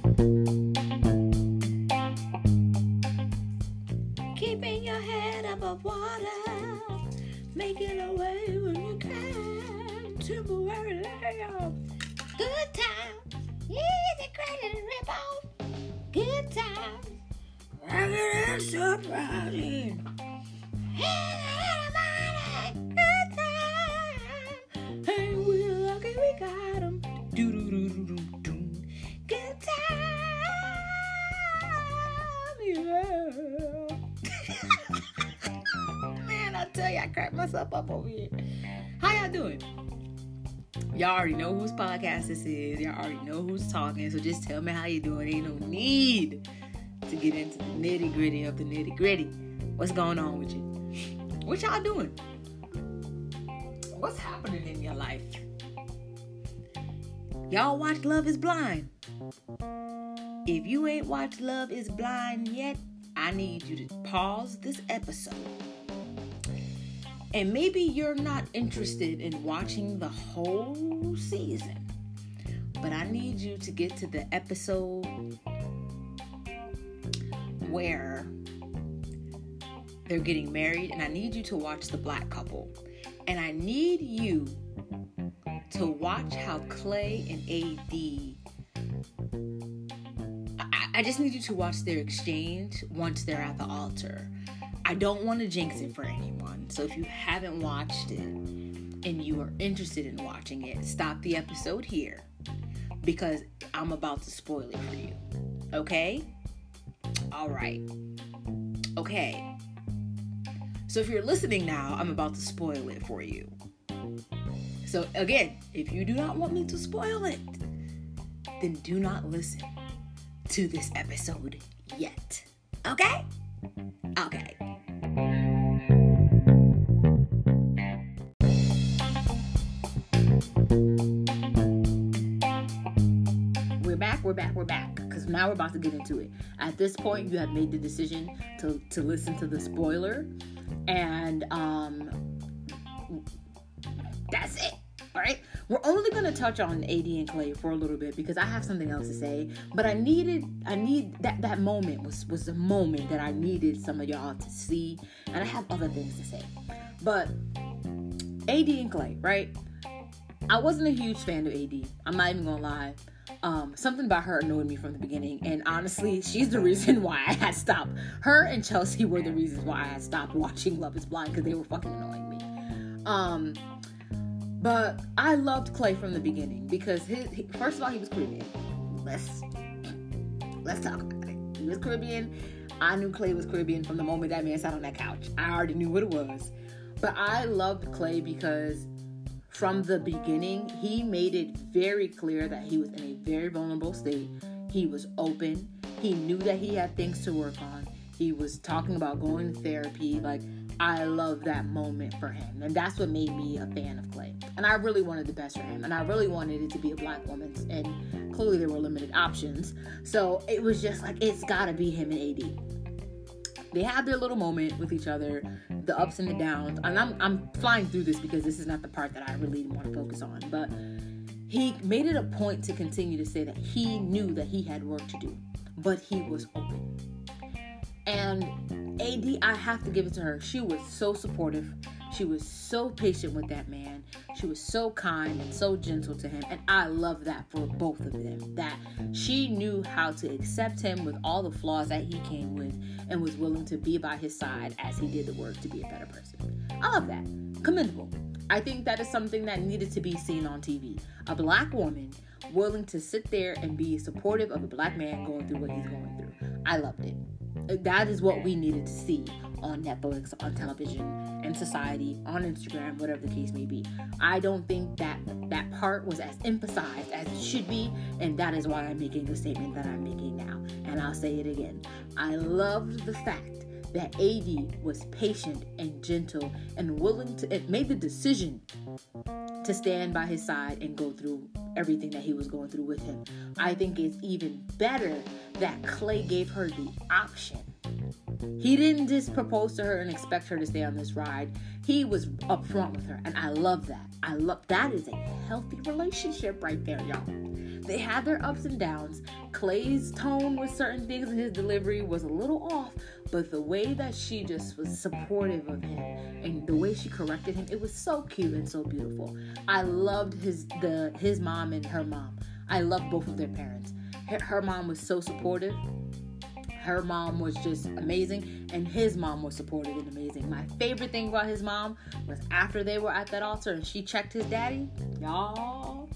Keeping your head above water, making a way when you can, temporarily. Good time, easy credit rip off. Good time, ragged and surprising. Good time, hey, we lucky we got 'em. Do-do-do-do-do-do. Good time, yeah. Man, I tell you, I cracked myself up over here. How y'all doing? Y'all already know whose podcast this is. Y'all already know who's talking. So just tell me how you doing. Ain't no need to get into the nitty gritty of the nitty gritty. What's going on with you? What y'all doing? What's happening in your life? Y'all watch Love is Blind. If you ain't watched Love is Blind yet, I need you to pause this episode. And maybe you're not interested in watching the whole season, but I need you to get to the episode where they're getting married, and I need you to watch the black couple. And I need you to watch how Clay and AD, I just need you to watch their exchange once they're at the altar. I don't want to jinx it for anyone. So if you haven't watched it and you are interested in watching it, stop the episode here because I'm about to spoil it for you. Okay? All right. Okay. So if you're listening now, I'm about to spoil it for you. So again, if you do not want me to spoil it, then do not listen to this episode yet. Okay? Okay. We're back. Because now we're about to get into it. At this point, you have made the decision to listen to the spoiler. And that's it. All right? We're only going to touch on AD and Clay for a little bit because I have something else to say. But I need that moment was the moment that I needed some of y'all to see. And I have other things to say. But AD and Clay, right? I wasn't a huge fan of AD. I'm not even going to lie. Something about her annoyed me from the beginning. And honestly, she's the reason why I had stopped. Her and Chelsea were the reasons why I had stopped watching Love is Blind because they were fucking annoying me. But I loved Clay from the beginning because first of all, he was Caribbean. Let's talk about it. He was Caribbean. I knew Clay was Caribbean from the moment that man sat on that couch. I already knew what it was. But I loved Clay because from the beginning, he made it very clear that he was in a very vulnerable state. He was open. He knew that he had things to work on. He was talking about going to therapy. Like, I love that moment for him. And that's what made me a fan of Clay. And I really wanted the best for him. And I really wanted it to be a black woman. And clearly there were limited options. So it was just like, it's got to be him and AD. They had their little moment with each other, the ups and the downs. And I'm flying through this because this is not the part that I really want to focus on. But he made it a point to continue to say that he knew that he had work to do. But he was open. And AD, I have to give it to her. She was so supportive. She was so patient with that man. She was so kind and so gentle to him. And I love that for both of them. That she knew how to accept him with all the flaws that he came with and was willing to be by his side as he did the work to be a better person. I love that. Commendable. I think that is something that needed to be seen on TV. A black woman willing to sit there and be supportive of a black man going through what he's going through. I loved it. That is what we needed to see on Netflix, on television, in society, on Instagram, whatever the case may be. I don't think that part was as emphasized as it should be, and that is why I'm making the statement that I'm making now. And I'll say it again. I loved the fact that AD was patient and gentle and willing to, it made the decision to stand by his side and go through everything that he was going through with him. I think it's even better that Clay gave her the option. He didn't just propose to her and expect her to stay on this ride. He was upfront with her, and I love that. That is a healthy relationship right there, y'all. They had their ups and downs. Clay's tone with certain things and his delivery was a little off, but the way that she just was supportive of him and the way she corrected him, it was so cute and so beautiful. I loved his mom and her mom. I loved both of their parents. Her mom was so supportive. Her mom was just amazing, and his mom was supportive and amazing. My favorite thing about his mom was after they were at that altar and she checked his daddy, y'all.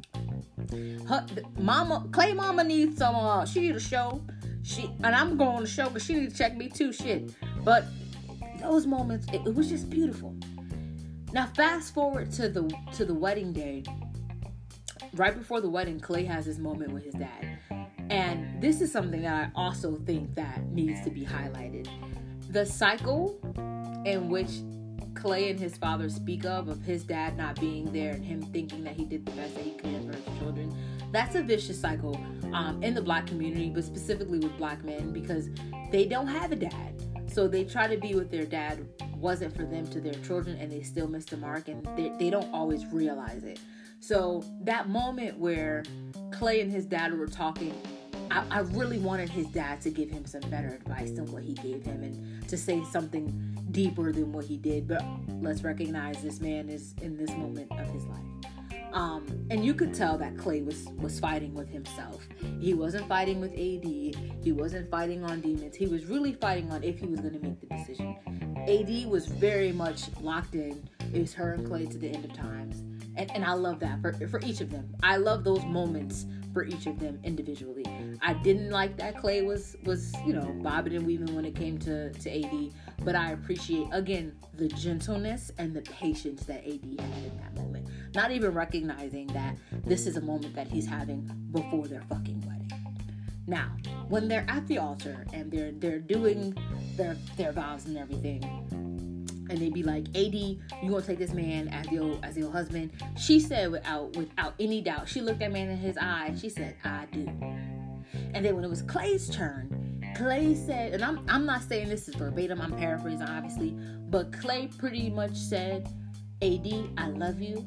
Clay mama needs some. She need a show. And I'm going to show because she need to check me too. Shit, but those moments, it was just beautiful. Now fast forward to the wedding day. Right before the wedding, Clay has this moment with his dad. And this is something that I also think that needs to be highlighted. The cycle in which Clay and his father speak of his dad not being there and him thinking that he did the best that he could for his children, that's a vicious cycle in the black community, but specifically with black men, because they don't have a dad. So they try to be what their dad wasn't for them to their children, and they still miss the mark, and they don't always realize it. So that moment where Clay and his dad were talking, I really wanted his dad to give him some better advice than what he gave him and to say something deeper than what he did. But let's recognize this man is in this moment of his life. And you could tell that Clay was fighting with himself. He wasn't fighting with AD. He wasn't fighting on demons. He was really fighting on if he was going to make the decision. AD was very much locked in. It was her and Clay to the end of times. And I love that for each of them. I love those moments for each of them individually. I didn't like that Clay was bobbing and weaving when it came to AD, but I appreciate, again, the gentleness and the patience that AD had in that moment. Not even recognizing that this is a moment that he's having before their fucking wedding. Now, when they're at the altar and they're doing their vows and everything, and they be like, AD, you gonna take this man as your husband? She said without any doubt, she looked that man in his eye and she said, I do. And then when it was Clay's turn, Clay said, and I'm not saying this is verbatim, I'm paraphrasing obviously, but Clay pretty much said, AD, I love you,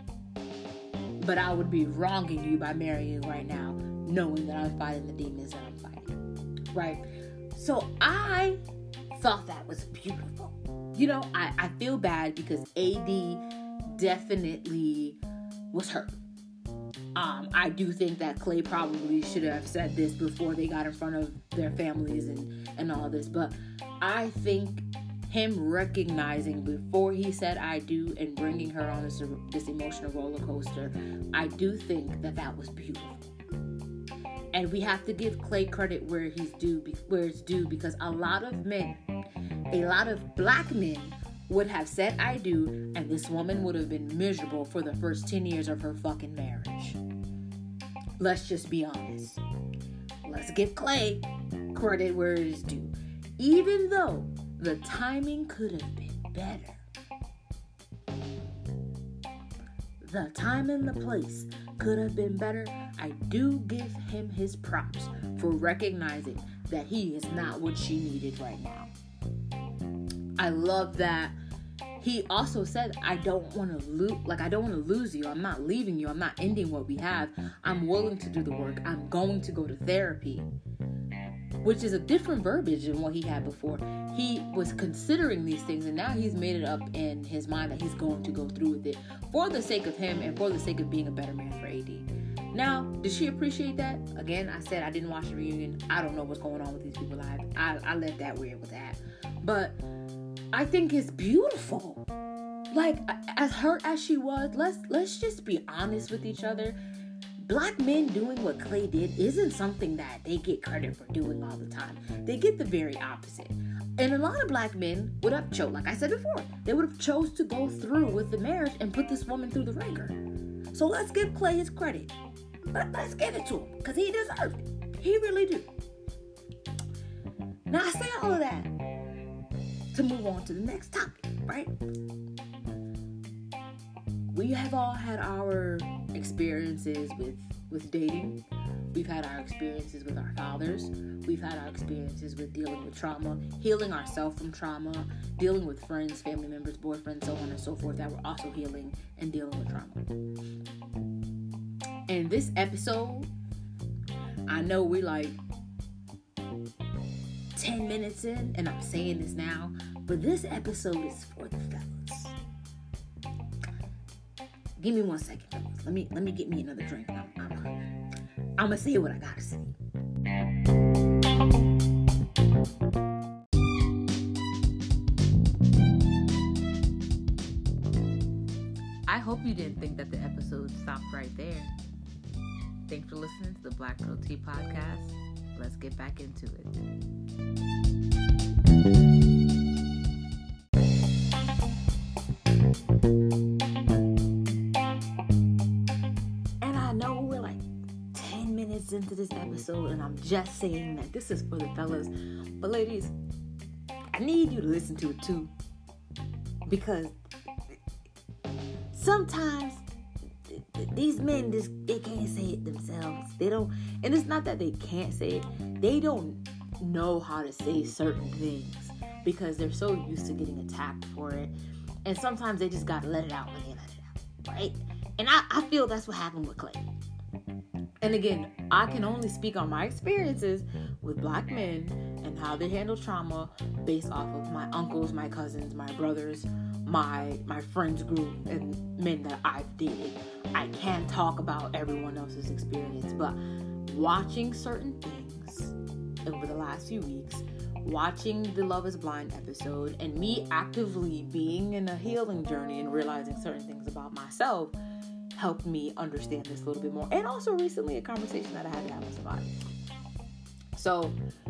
but I would be wronging you by marrying you right now, knowing that I'm fighting the demons that I'm fighting, right? So I thought that was beautiful. I feel bad because AD definitely was hurt. I do think that Clay probably should have said this before they got in front of their families and all this. But I think him recognizing before he said I do and bringing her on this emotional roller coaster, I do think that was beautiful. And we have to give Clay credit where it's due, because a lot of black men would have said I do, and this woman would have been miserable for the first 10 years of her fucking marriage. Let's just be honest. Let's give Clay credit where it is due. Even though the timing could have been better. The time and the place could have been better. I do give him his props for recognizing that he is not what she needed right now. I love that he also said, I don't want to lose you. I'm not leaving you. I'm not ending what we have. I'm willing to do the work. I'm going to go to therapy, which is a different verbiage than what he had before. He was considering these things, and now he's made it up in his mind that he's going to go through with it for the sake of him and for the sake of being a better man for AD. Now, did she appreciate that? Again, I said I didn't watch the reunion. I don't know what's going on with these people live. I let that where it was at. But I think it's beautiful. Like, as hurt as she was, let's just be honest with each other. Black men doing what Clay did isn't something that they get credit for doing all the time. They get the very opposite. And a lot of black men would have chose, like I said before, they would have chose to go through with the marriage and put this woman through the ringer. So let's give Clay his credit. Let's give it to him, because he deserved it. He really do. Now I say all of that to move on to the next topic, right? We have all had our experiences with dating. We've had our experiences with our fathers. We've had our experiences with dealing with trauma, healing ourselves from trauma, dealing with friends, family members, boyfriends, so on and so forth, that we're also healing and dealing with trauma. In this episode, I know we like 10 minutes in, and I'm saying this now, but this episode is for the fellas. Give me 1 second, fellas. Let me get me another drink. I'm gonna say what I gotta say. I hope you didn't think that the episode stopped right there. Thanks for listening to the Black Girl Tea Podcast. Let's get back into it. And I know we're like 10 minutes into this episode, and I'm just saying that this is for the fellas. But ladies, I need you to listen to it too. Because sometimes these men they can't say it themselves. They don't, and it's not that they can't say it. They don't know how to say certain things because they're so used to getting attacked for it. And sometimes they just gotta let it out when they let it out, right? And I feel that's what happened with Clay. And again, I can only speak on my experiences with black men and how they handle trauma based off of my uncles, my cousins, my brothers, my friends group, and men that I've dated. I can't talk about everyone else's experience, but watching certain things over the last few weeks, watching the Love is Blind episode, and me actively being in a healing journey and realizing certain things about myself helped me understand this a little bit more. And also recently a conversation that I had to have with somebody. So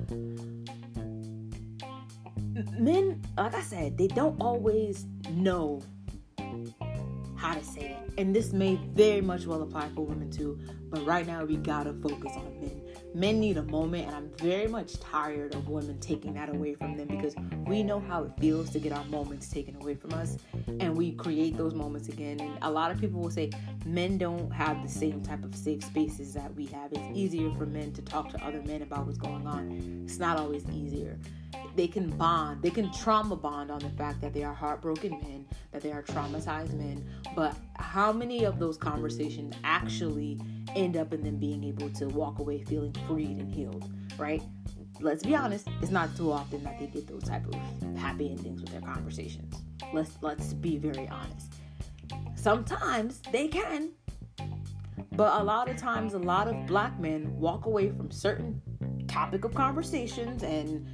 men, like I said, they don't always know how to say it. And this may very much well apply for women too. But right now we gotta focus on men. Men need a moment, and I'm very much tired of women taking that away from them, because we know how it feels to get our moments taken away from us, and we create those moments again. And a lot of people will say men don't have the same type of safe spaces that we have. It's easier for men to talk to other men about what's going on. It's not always easier. They can bond, they can trauma bond on the fact that they are heartbroken men, that they are traumatized men, but how many of those conversations actually end up in them being able to walk away feeling freed and healed, right? Let's be honest, it's not too often that they get those type of happy endings with their conversations. Let's be very honest. Sometimes they can, but a lot of times, a lot of black men walk away from certain topic of conversations and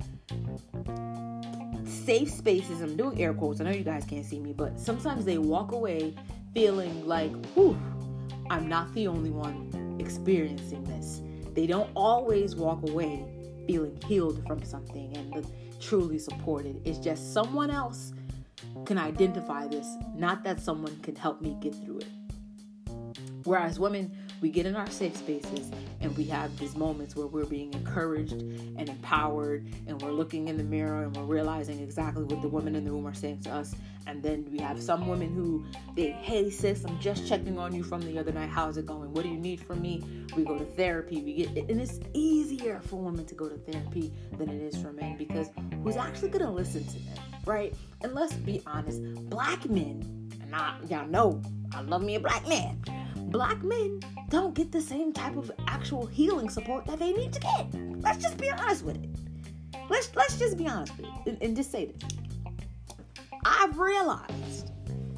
safe spaces. I'm doing air quotes. I know you guys can't see me, but sometimes they walk away feeling like, whew, I'm not the only one experiencing this. They don't always walk away feeling healed from something and truly supported. It's just someone else can identify this, not that someone can help me get through it. Whereas women, we get in our safe spaces and we have these moments where we're being encouraged and empowered, and we're looking in the mirror and we're realizing exactly what the women in the room are saying to us. And then we have some women who hey sis, I'm just checking on you from the other night. How's it going? What do you need from me? We go to therapy. And it's easier for women to go to therapy than it is for men, because who's actually going to listen to them, right? And let's be honest, black men, and y'all know I love me a black man. Black men don't get the same type of actual healing support that they need to get. Let's just be honest with it. Let's just be honest with it and just say this. I've realized,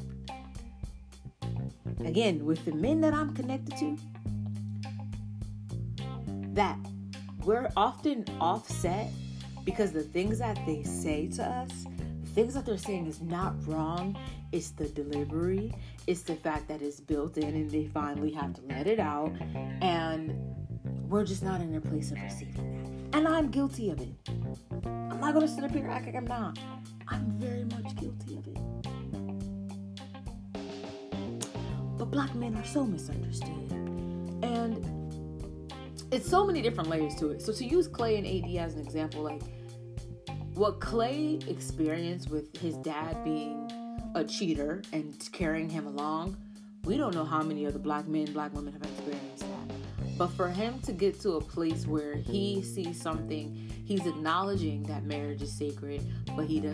again, with the men that I'm connected to, that we're often offset because the things that they say to us, the things that they're saying is not wrong. It's the delivery. It's the fact that it's built in and they finally have to let it out. And we're just not in a place of receiving that. And I'm guilty of it. I'm not going to sit up here and act like I'm not. I'm very much guilty of it. But black men are so misunderstood. And it's so many different layers to it. So to use Clay and AD as an example, like what Clay experienced with his dad being a cheater and carrying him along, we don't know how many other black men, black women have experienced that. But for him to get to a place where he sees something, he's acknowledging that marriage is sacred, but he's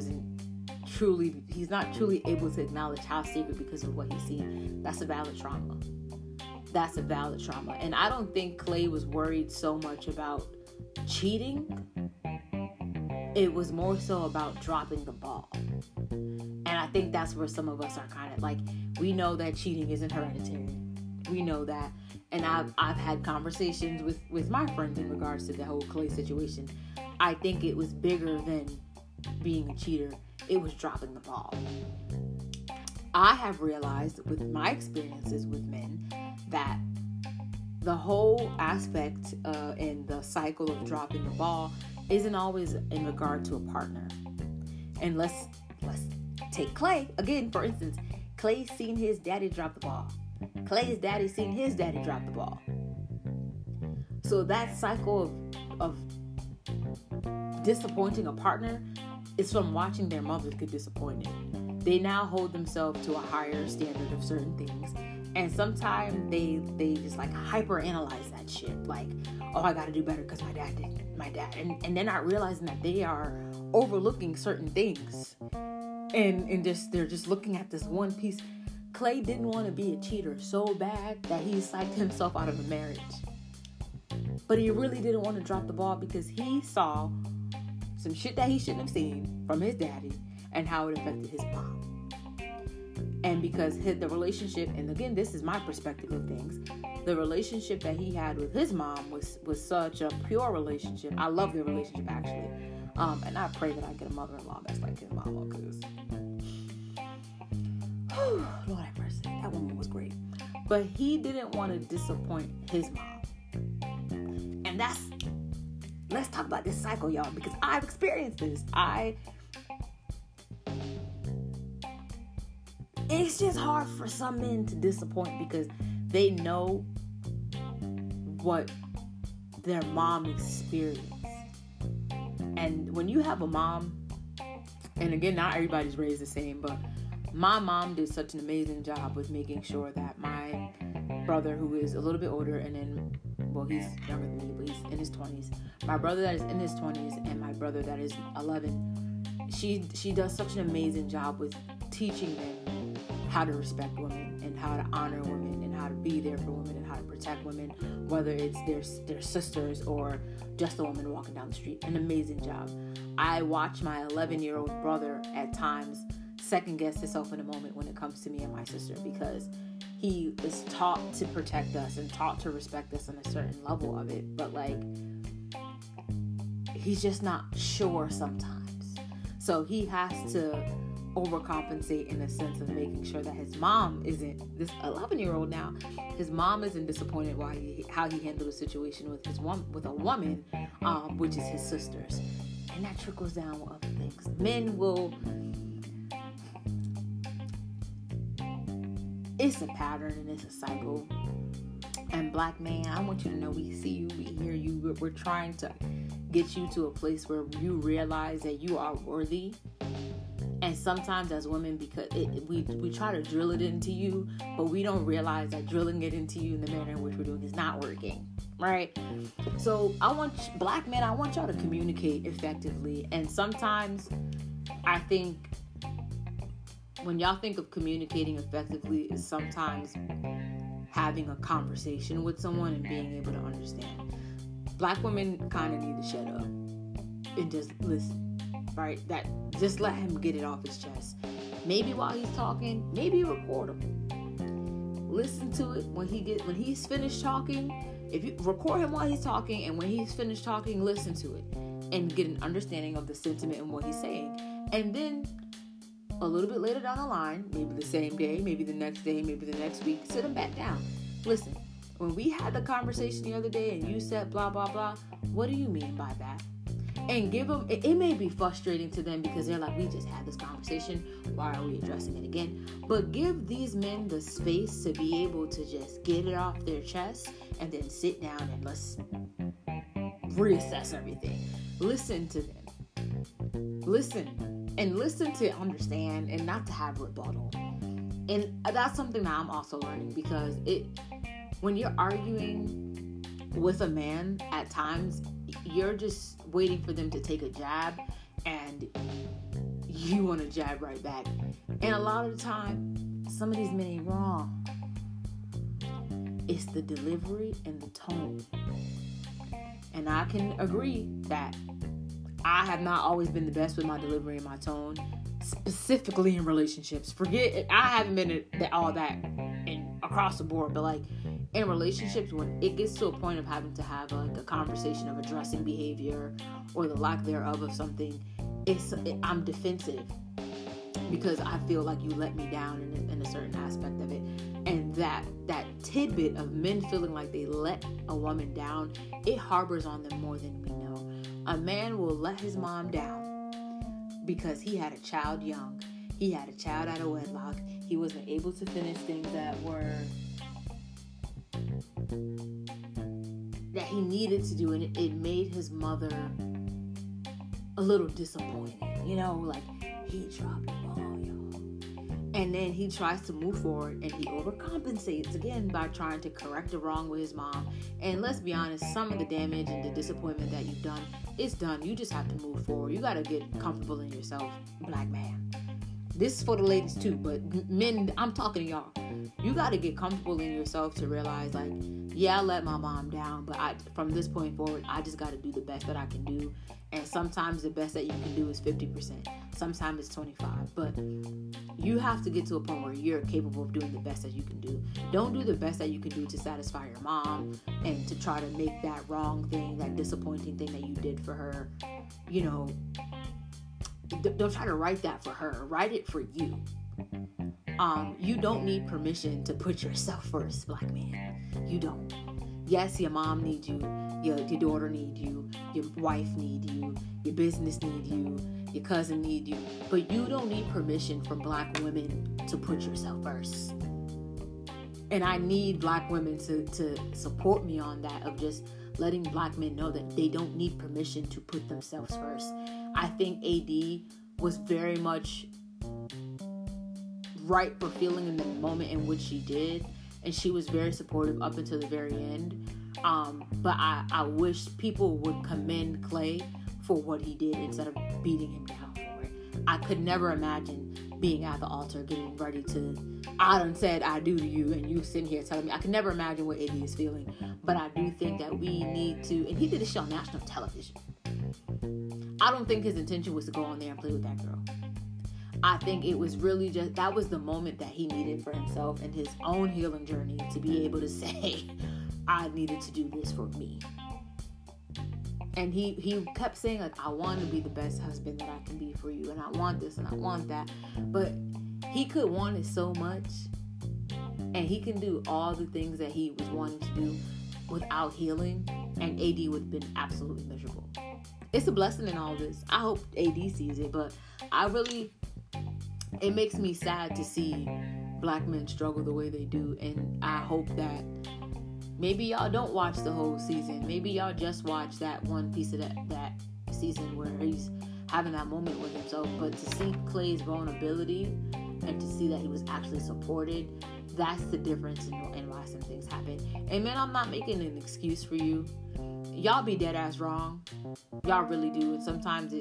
not truly able to acknowledge how sacred because of what he's seen. That's a valid trauma. that's a valid trauma. And I don't think Clay was worried so much about cheating. It was more so about dropping the ball. And I think that's where some of us are kind of like, we know that cheating isn't hereditary. We know that. And I've had conversations with my friends in regards to the whole Clay situation. I think it was bigger than being a cheater. It was dropping the ball. I have realized with my experiences with men that the whole aspect and the cycle of dropping the ball isn't always in regard to a partner. And let's take Clay again, for instance. Clay seen his daddy drop the ball. Clay's daddy seen his daddy drop the ball. So that cycle of disappointing a partner is from watching their mothers get disappointed. They now hold themselves to a higher standard of certain things. And sometimes they just like hyper analyze that shit. Like, oh, I gotta do better because my dad did. And they're not realizing that they are overlooking certain things. And they're just looking at this one piece. Clay didn't want to be a cheater so bad that he psyched himself out of a marriage. But he really didn't want to drop the ball because he saw some shit that he shouldn't have seen from his daddy and how it affected his mom. And because the relationship, and again, this is my perspective of things, the relationship that he had with his mom was such a pure relationship. I love their relationship, actually. And I pray that I get a mother-in-law that's like his mama, because Lord have mercy, that woman was great. But he didn't want to disappoint his mom. And let's talk about this cycle, y'all, because I've experienced this. It's just hard for some men to disappoint because they know what their mom experienced. And when you have a mom, and again, not everybody's raised the same, but my mom did such an amazing job with making sure that my brother, who is a little bit older, and then, well, he's younger than me, but he's in his 20s. My brother that is in his 20s and my brother that is 11, she does such an amazing job with teaching them how to respect women and how to honor women and how to be there for women and how to protect women, whether it's their sisters or just a woman walking down the street. An amazing job. I watch my 11-year-old brother at times second guess himself in a moment when it comes to me and my sister, because he is taught to protect us and taught to respect us on a certain level of it, but like he's just not sure sometimes. So he has to overcompensate in the sense of making sure that his mom isn't, this 11-year-old now, his mom isn't disappointed how he handled the situation with a woman, which is his sisters. And that trickles down with other things. Men will, it's a pattern and it's a cycle. And black man, I want you to know we see you, we hear you. We're trying to get you to a place where you realize that you are worthy. And sometimes as women, because we try to drill it into you, but we don't realize that drilling it into you in the manner in which we're doing is not working, right? So black men, I want y'all to communicate effectively. And sometimes I think when y'all think of communicating effectively is sometimes having a conversation with someone and being able to understand. Black women kind of need to shut up and just listen. Right? That just let him get it off his chest. Maybe while he's talking, maybe record him. Listen to it when he's finished talking. If you record him while he's talking, and when he's finished talking, listen to it and get an understanding of the sentiment and what he's saying. And then a little bit later down the line, maybe the same day, maybe the next day, maybe the next week, sit him back down. Listen, when we had the conversation the other day and you said blah blah blah, what do you mean by that? And give them, it may be frustrating to them because they're like, we just had this conversation. Why are we addressing it again? But give these men the space to be able to just get it off their chest and then sit down and let's reassess everything. Listen to them. Listen to understand and not to have rebuttal. And that's something that I'm also learning, because when you're arguing with a man, at times you're just waiting for them to take a jab and you want to jab right back. And a lot of the time, some of these men ain't wrong. It's the delivery and the tone. And I can agree that I have not always been the best with my delivery and my tone, specifically in relationships. I haven't been all that across the board, but like in relationships, when it gets to a point of having to have like a conversation of addressing behavior or the lack thereof of something, I'm defensive because I feel like you let me down in a certain aspect of it. And that tidbit of men feeling like they let a woman down, it harbors on them more than we know. A man will let his mom down because he had a child young. He had a child out of wedlock. He wasn't able to finish things that he needed to do, and it made his mother a little disappointed. Like he dropped the ball, y'all. And then he tries to move forward, and he overcompensates again by trying to correct the wrong with his mom. And let's be honest, some of the damage and the disappointment that you've done, it's done. You just have to move forward. You got to get comfortable in yourself, black man. This is for the ladies too, but men, I'm talking to y'all. You got to get comfortable in yourself to realize, like, yeah, I let my mom down, but from this point forward, I just got to do the best that I can do. And sometimes the best that you can do is 50%. Sometimes it's 25%. But you have to get to a point where you're capable of doing the best that you can do. Don't do the best that you can do to satisfy your mom and to try to make that wrong thing, that disappointing thing that you did for her, don't try to write that for her. Write it for you. You don't need permission to put yourself first, black man. You don't. Yes, your mom needs you. Your daughter needs you. Your wife needs you. Your business needs you. Your cousin needs you. But you don't need permission from black women to put yourself first. And I need black women to support me on that, of just letting black men know that they don't need permission to put themselves first. I think AD was very much right for feeling in the moment in which she did, and she was very supportive up until the very end. But I wish people would commend Clay for what he did instead of beating him down for it. I could never imagine being at the altar getting ready to, I done said I do to you, and you sitting here telling me. I could never imagine what AD is feeling. But I do think that we need to, and he did a show on national television. I don't think his intention was to go on there and play with that girl. I think it was really just, that was the moment that he needed for himself and his own healing journey, to be able to say, I needed to do this for me. And he kept saying, like, I want to be the best husband that I can be for you, and I want this and I want that. But he could want it so much, and he can do all the things that he was wanting to do without healing, and AD would have been absolutely miserable. It's a blessing in all this. I hope AD sees it, but it makes me sad to see black men struggle the way they do, and I hope that maybe y'all don't watch the whole season. Maybe y'all just watch that one piece of that season where he's having that moment with himself. But to see Clay's vulnerability and to see that he was actually supported, that's the difference in why some things happen. And man, I'm not making an excuse for you. Y'all be dead ass wrong. Y'all really do. And sometimes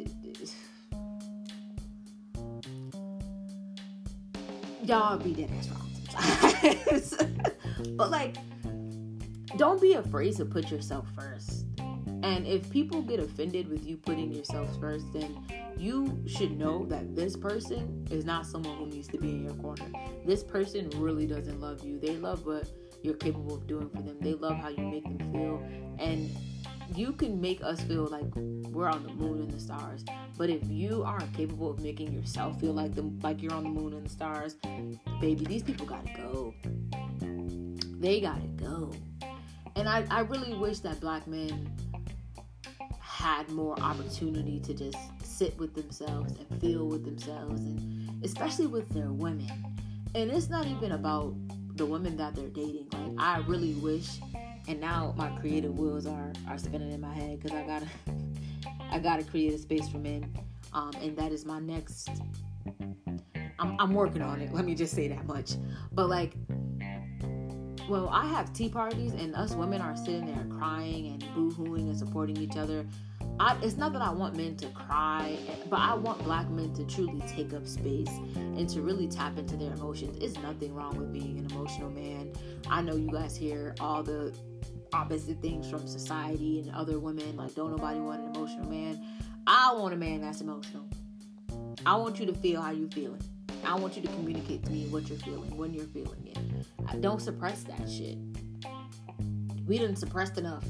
y'all be dead ass wrong sometimes. But like, don't be afraid to put yourself first. And if people get offended with you putting yourself first, then you should know that this person is not someone who needs to be in your corner. This person really doesn't love you. They love what you're capable of doing for them. They love how you make them feel. And you can make us feel like we're on the moon and the stars. But if you aren't capable of making yourself feel like you're on the moon and the stars, baby, these people gotta go. They gotta go. And I really wish that black men had more opportunity to just sit with themselves and feel with themselves, and especially with their women. And it's not even about the women that they're dating. Like, I really wish, and now my creative wheels are spinning in my head, because I gotta create a space for men, and that is my next. I'm working on it. Let me just say that much. But like, well, I have tea parties and us women are sitting there crying and boo-hooing and supporting each other. It's not that I want men to cry, but I want black men to truly take up space and to really tap into their emotions. It's nothing wrong with being an emotional man. I know you guys hear all the opposite things from society and other women, like, don't nobody want an emotional man. I want a man that's emotional. I want you to feel how you're feeling. I want you to communicate to me what you're feeling, when you're feeling it. Don't suppress that shit. We done suppressed enough.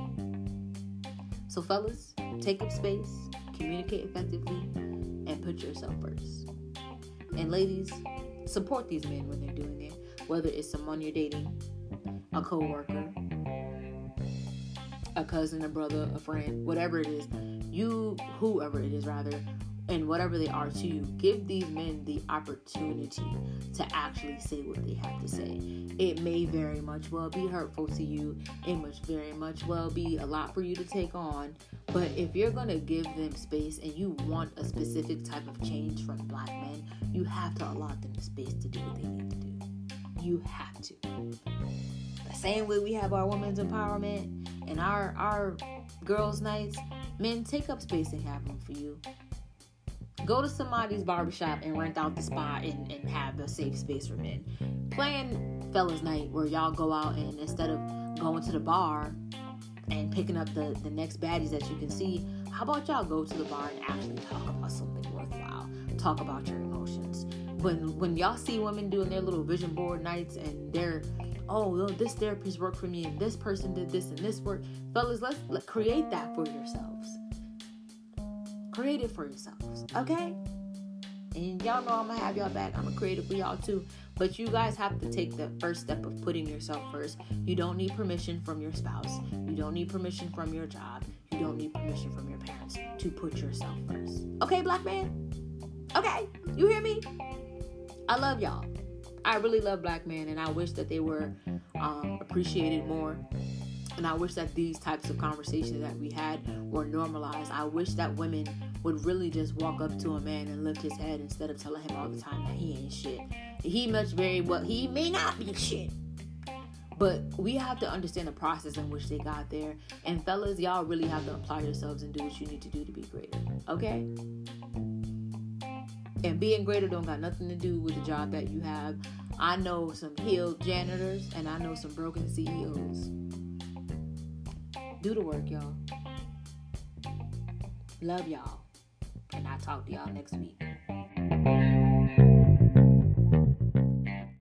So fellas, take up space, communicate effectively, and put yourself first. And ladies, support these men when they're doing it. Whether it's someone you're dating, a co-worker, a cousin, a brother, a friend, whatever it is, whoever it is rather, and whatever they are to you, give these men the opportunity to actually say what they have to say. It may very much well be hurtful to you. It must very much well be a lot for you to take on. But if you're going to give them space and you want a specific type of change from black men, you have to allot them the space to do what they need to do. You have to. The same way we have our women's empowerment and our girls' nights, men, take up space and have them for you. Go to somebody's barbershop and rent out the spot and have a safe space for men. Plan fellas night where y'all go out and instead of going to the bar and picking up the next baddies that you can see, how about y'all go to the bar and actually talk about something worthwhile? Talk about your emotions. When y'all see women doing their little vision board nights and they're, oh, this therapist worked for me and this person did this and this work, fellas, let's create that for yourselves. Create it for yourselves, okay? And y'all know I'm gonna have y'all back. I'm gonna create it for y'all too. But you guys have to take the first step of putting yourself first. You don't need permission from your spouse. You don't need permission from your job. You don't need permission from your parents to put yourself first. Okay, black man? Okay, you hear me? I love y'all. I really love black men, and I wish that they were appreciated more. And I wish that these types of conversations that we had were normalized. I wish that women would really just walk up to a man and lift his head instead of telling him all the time that he ain't shit. He may not be shit. But we have to understand the process in which they got there. And fellas, y'all really have to apply yourselves and do what you need to do to be greater. Okay? And being greater don't got nothing to do with the job that you have. I know some healed janitors and I know some broken CEOs. Do the work, y'all. Love y'all. And I'll talk to y'all next week.